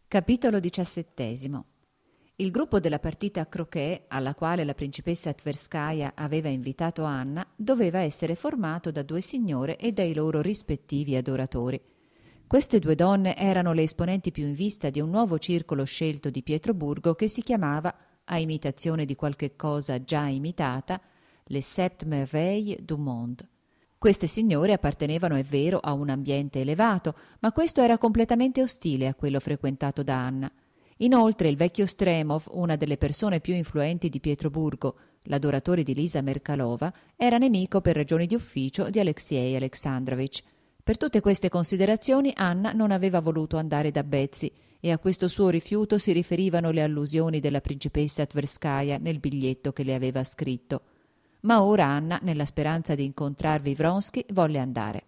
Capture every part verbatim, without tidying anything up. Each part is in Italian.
Capitolo diciassettesimo. Il gruppo della partita a croquet, alla quale la principessa Tverskaja aveva invitato Anna, doveva essere formato da due signore e dai loro rispettivi adoratori. Queste due donne erano le esponenti più in vista di un nuovo circolo scelto di Pietroburgo che si chiamava, a imitazione di qualche cosa già imitata, Les Sept Merveilles du Monde. Queste signore appartenevano, è vero, a un ambiente elevato, ma questo era completamente ostile a quello frequentato da Anna. Inoltre il vecchio Stremov, una delle persone più influenti di Pietroburgo, l'adoratore di Lisa Merkalova, era nemico per ragioni di ufficio di Alexei Alexandrovich. Per tutte queste considerazioni Anna non aveva voluto andare da Betsy e a questo suo rifiuto si riferivano le allusioni della principessa Tverskaja nel biglietto che le aveva scritto. Ma ora Anna, nella speranza di incontrarvi Vronsky, volle andare.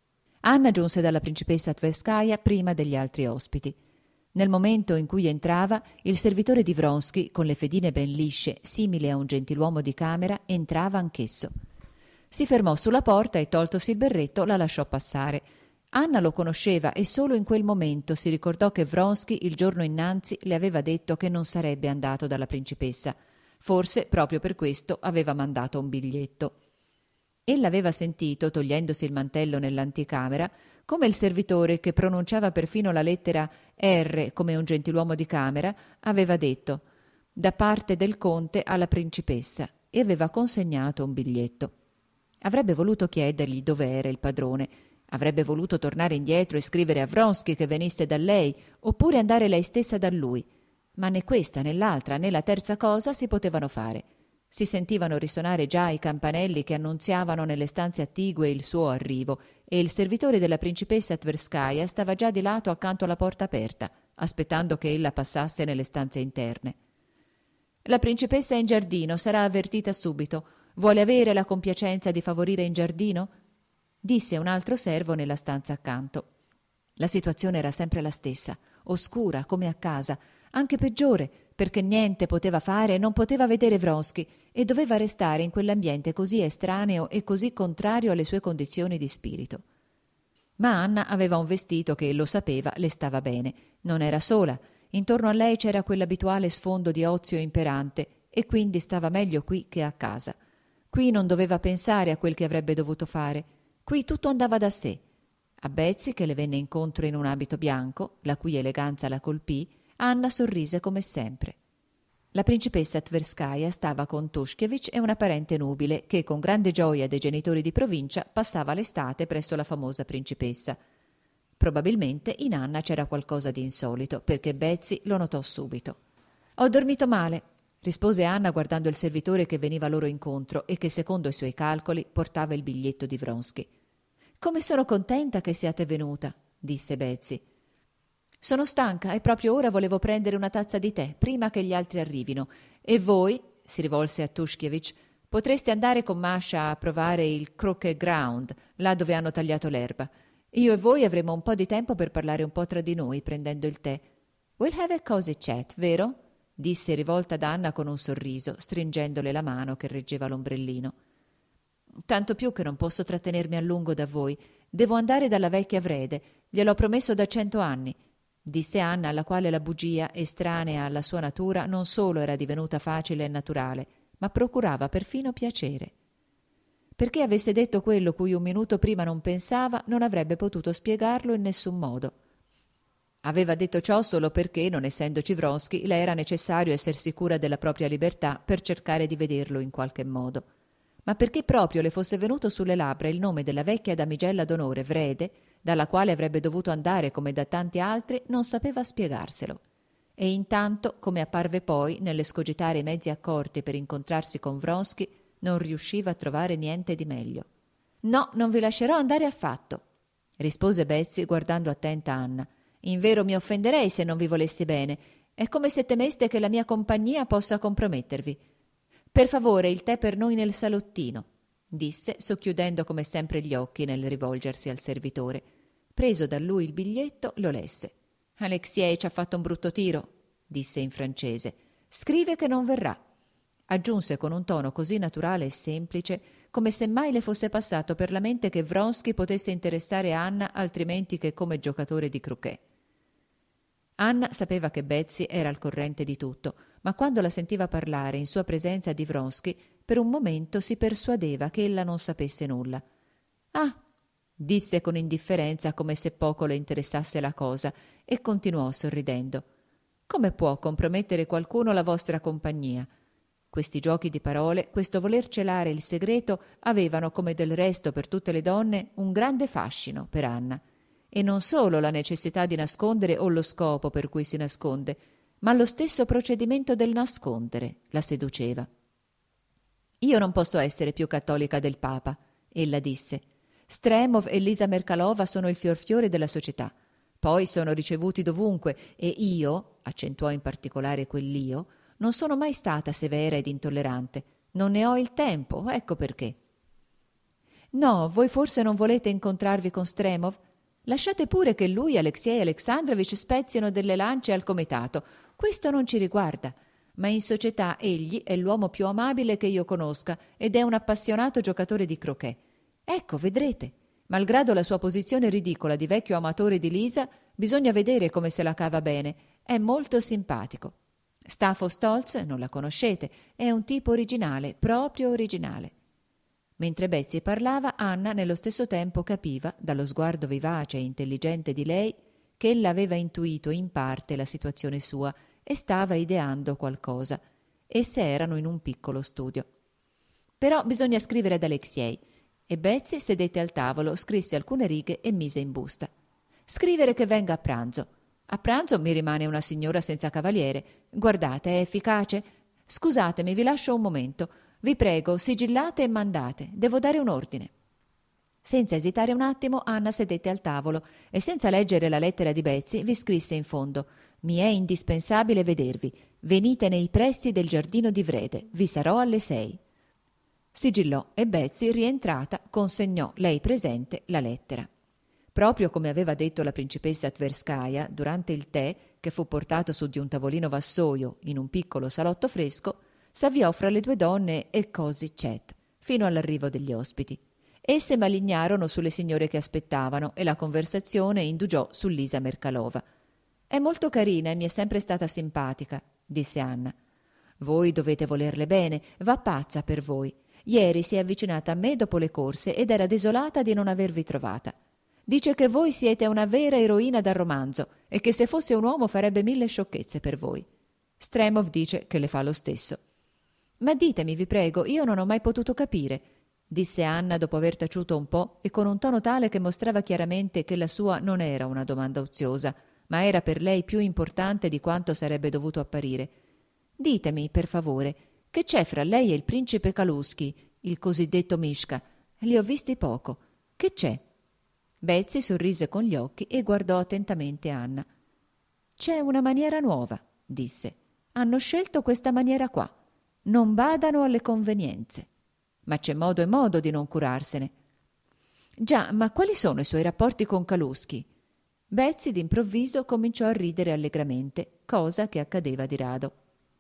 Anna giunse dalla principessa Tverskaja prima degli altri ospiti. Nel momento in cui entrava, il servitore di Vronsky, con le fedine ben lisce, simile a un gentiluomo di camera, entrava anch'esso. Si fermò sulla porta e, toltosi il berretto, la lasciò passare. Anna lo conosceva e solo in quel momento si ricordò che Vronsky il giorno innanzi le aveva detto che non sarebbe andato dalla principessa. Forse proprio per questo aveva mandato un biglietto. Ella aveva sentito, togliendosi il mantello nell'anticamera, come il servitore, che pronunciava perfino la lettera R come un gentiluomo di camera, aveva detto «da parte del conte alla principessa» e aveva consegnato un biglietto. Avrebbe voluto chiedergli dove era il padrone, avrebbe voluto tornare indietro e scrivere a Vronsky che venisse da lei, oppure andare lei stessa da lui. Ma né questa né l'altra né la terza cosa si potevano fare. Si sentivano risonare già i campanelli che annunziavano nelle stanze attigue il suo arrivo e il servitore della principessa Tverskaja stava già di lato accanto alla porta aperta, aspettando che ella passasse nelle stanze interne. «La principessa è in giardino, sarà avvertita subito. Vuole avere la compiacenza di favorire in giardino?» disse un altro servo nella stanza accanto. La situazione era sempre la stessa, oscura come a casa, anche peggiore, perché niente poteva fare e non poteva vedere Vronsky e doveva restare in quell'ambiente così estraneo e così contrario alle sue condizioni di spirito. Ma Anna aveva un vestito che, lo sapeva, le stava bene. Non era sola. Intorno a lei c'era quell'abituale sfondo di ozio imperante e quindi stava meglio qui che a casa. Qui non doveva pensare a quel che avrebbe dovuto fare. Qui tutto andava da sé. A Betsy, che le venne incontro in un abito bianco, la cui eleganza la colpì, Anna sorrise come sempre. La principessa Tverskaja stava con Tushkevich e una parente nubile che, con grande gioia dei genitori di provincia, passava l'estate presso la famosa principessa. Probabilmente in Anna c'era qualcosa di insolito, perché Betsy lo notò subito. «Ho dormito male», rispose Anna guardando il servitore che veniva loro incontro e che, secondo i suoi calcoli, portava il biglietto di Vronsky. «Come sono contenta che siate venuta», disse Betsy. «Sono stanca e proprio ora volevo prendere una tazza di tè, prima che gli altri arrivino. E voi», si rivolse a Tushkevich, «potreste andare con Masha a provare il croquet ground, là dove hanno tagliato l'erba. Io e voi avremo un po' di tempo per parlare un po' tra di noi, prendendo il tè. We'll have a cozy chat, vero?» disse rivolta ad Anna con un sorriso, stringendole la mano che reggeva l'ombrellino. «Tanto più che non posso trattenermi a lungo da voi. Devo andare dalla vecchia Vrede, gliel'ho promesso da cento anni», disse Anna, alla quale la bugia, estranea alla sua natura, non solo era divenuta facile e naturale, ma procurava perfino piacere. Perché avesse detto quello cui un minuto prima non pensava, non avrebbe potuto spiegarlo in nessun modo. Aveva detto ciò solo perché, non essendoci Vronsky, le era necessario esser sicura della propria libertà per cercare di vederlo in qualche modo. Ma perché proprio le fosse venuto sulle labbra il nome della vecchia damigella d'onore Vrede, dalla quale avrebbe dovuto andare come da tanti altri, non sapeva spiegarselo. E intanto, come apparve poi, nell'escogitare i mezzi accorti per incontrarsi con Vronsky, non riusciva a trovare niente di meglio. «No, non vi lascerò andare affatto», rispose Betsy guardando attenta Anna. «Invero mi offenderei se non vi volessi bene. È come se temeste che la mia compagnia possa compromettervi. Per favore, il tè per noi nel salottino», disse, socchiudendo come sempre gli occhi nel rivolgersi al servitore. Preso da lui il biglietto, lo lesse. «Alexei ci ha fatto un brutto tiro», disse in francese. «Scrive che non verrà», aggiunse con un tono così naturale e semplice, come se mai le fosse passato per la mente che Vronsky potesse interessare Anna altrimenti che come giocatore di croquet. Anna sapeva che Betsy era al corrente di tutto, ma quando la sentiva parlare in sua presenza di Vronsky, per un momento si persuadeva che ella non sapesse nulla. «Ah», disse con indifferenza, come se poco le interessasse la cosa, e continuò sorridendo. «Come può compromettere qualcuno la vostra compagnia?» Questi giochi di parole, questo voler celare il segreto, avevano, come del resto per tutte le donne, un grande fascino per Anna. E non solo la necessità di nascondere o lo scopo per cui si nasconde, ma lo stesso procedimento del nascondere la seduceva. «Io non posso essere più cattolica del Papa», ella disse. «Stremov e Lisa Merkalova sono il fior fiore della società. Poi sono ricevuti dovunque e io», accentuò in particolare quell'io, «non sono mai stata severa ed intollerante. Non ne ho il tempo, ecco perché». «No, voi forse non volete incontrarvi con Stremov? Lasciate pure che lui e Alexei Alexandrovich spezzino delle lance al comitato. Questo non ci riguarda. Ma in società egli è l'uomo più amabile che io conosca ed è un appassionato giocatore di croquet. Ecco, vedrete. Malgrado la sua posizione ridicola di vecchio amatore di Lisa, bisogna vedere come se la cava bene. È molto simpatico. Stafo Stolz, non la conoscete, è un tipo originale, proprio originale». Mentre Betsy parlava, Anna nello stesso tempo capiva, dallo sguardo vivace e intelligente di lei, che ella aveva intuito in parte la situazione sua e stava ideando qualcosa. Esse erano in un piccolo studio. «Però bisogna scrivere ad Alexei». E Betsy sedette al tavolo, scrisse alcune righe e mise in busta. «Scrivere che venga a pranzo. A pranzo mi rimane una signora senza cavaliere. Guardate, è efficace? Scusatemi, vi lascio un momento. Vi prego, sigillate e mandate. Devo dare un ordine». Senza esitare un attimo, Anna sedette al tavolo e senza leggere la lettera di Betsy vi scrisse in fondo: «Mi è indispensabile vedervi. Venite nei pressi del giardino di Vrede. Vi sarò alle sei». Sigillò e Betsy, rientrata, consegnò, lei presente, la lettera. Proprio come aveva detto la principessa Tverskaja, durante il tè, che fu portato su di un tavolino vassoio in un piccolo salotto fresco, s'avviò fra le due donne e così chat, fino all'arrivo degli ospiti. Esse malignarono sulle signore che aspettavano e la conversazione indugiò su Lisa Merkalova. «È molto carina e mi è sempre stata simpatica», disse Anna. «Voi dovete volerle bene, va pazza per voi. Ieri si è avvicinata a me dopo le corse ed era desolata di non avervi trovata. Dice che voi siete una vera eroina da romanzo e che se fosse un uomo farebbe mille sciocchezze per voi. Stremov dice che le fa lo stesso». «Ma ditemi, vi prego, io non ho mai potuto capire», disse Anna dopo aver taciuto un po' e con un tono tale che mostrava chiaramente che la sua non era una domanda oziosa, ma era per lei più importante di quanto sarebbe dovuto apparire. «Ditemi, per favore, che c'è fra lei e il principe Kalusky, il cosiddetto Mishka? Li ho visti poco. Che c'è?» Betsy sorrise con gli occhi e guardò attentamente Anna. «C'è una maniera nuova», disse. «Hanno scelto questa maniera qua. Non badano alle convenienze. Ma c'è modo e modo di non curarsene». «Già, ma quali sono i suoi rapporti con Kalusky?» Betsy d'improvviso cominciò a ridere allegramente, cosa che accadeva di rado.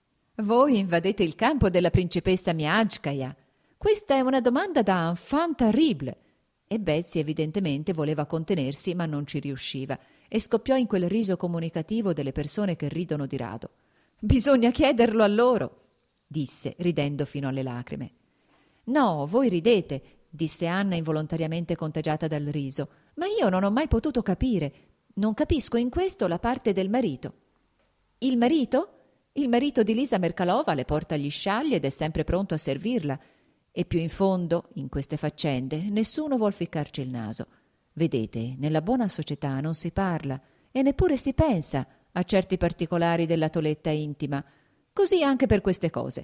«Voi invadete il campo della principessa Miagkaja. Questa è una domanda da enfant terrible». E Betsy evidentemente voleva contenersi, ma non ci riusciva, e scoppiò in quel riso comunicativo delle persone che ridono di rado. «Bisogna chiederlo a loro», disse, ridendo fino alle lacrime. «No, voi ridete», disse Anna involontariamente contagiata dal riso, «ma io non ho mai potuto capire. Non capisco in questo la parte del marito». «Il marito? Il marito di Lisa Merkalova le porta gli scialli ed è sempre pronto a servirla. E più in fondo, in queste faccende, nessuno vuol ficcarci il naso. Vedete, nella buona società non si parla e neppure si pensa a certi particolari della toletta intima. Così anche per queste cose».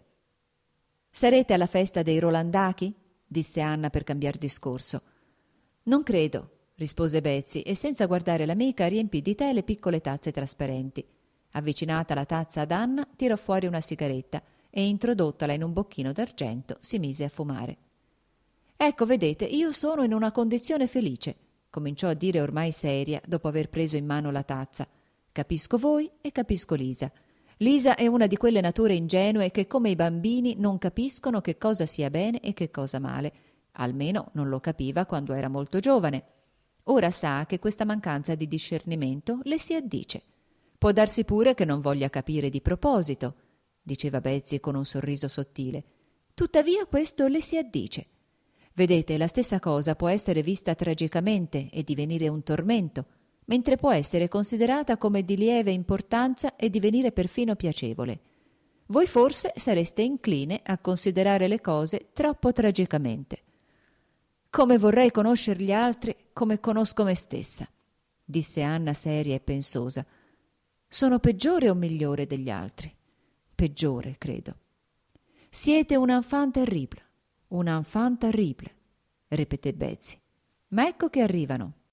«Sarete alla festa dei Rolandachi?» disse Anna per cambiar discorso. «Non credo», rispose Betsy e senza guardare l'amica riempì di tè le piccole tazze trasparenti. Avvicinata la tazza ad Anna, tirò fuori una sigaretta e introdottala in un bocchino d'argento si mise a fumare. «Ecco, vedete, io sono in una condizione felice», cominciò a dire ormai seria dopo aver preso in mano la tazza. «Capisco voi e capisco Lisa. Lisa è una di quelle nature ingenue che come i bambini non capiscono che cosa sia bene e che cosa male. Almeno non lo capiva quando era molto giovane. Ora sa che questa mancanza di discernimento le si addice. Può darsi pure che non voglia capire di proposito, diceva Betsy con un sorriso sottile. Tuttavia questo le si addice. Vedete, la stessa cosa può essere vista tragicamente e divenire un tormento, mentre può essere considerata come di lieve importanza e divenire perfino piacevole. Voi forse sareste incline a considerare le cose troppo tragicamente. Come vorrei conoscere gli altri come conosco me stessa, disse Anna seria e pensosa. Sono peggiore o migliore degli altri? Peggiore, credo. Siete un enfant terrible, un enfant terrible, ripeté Betsy. Ma ecco che arrivano.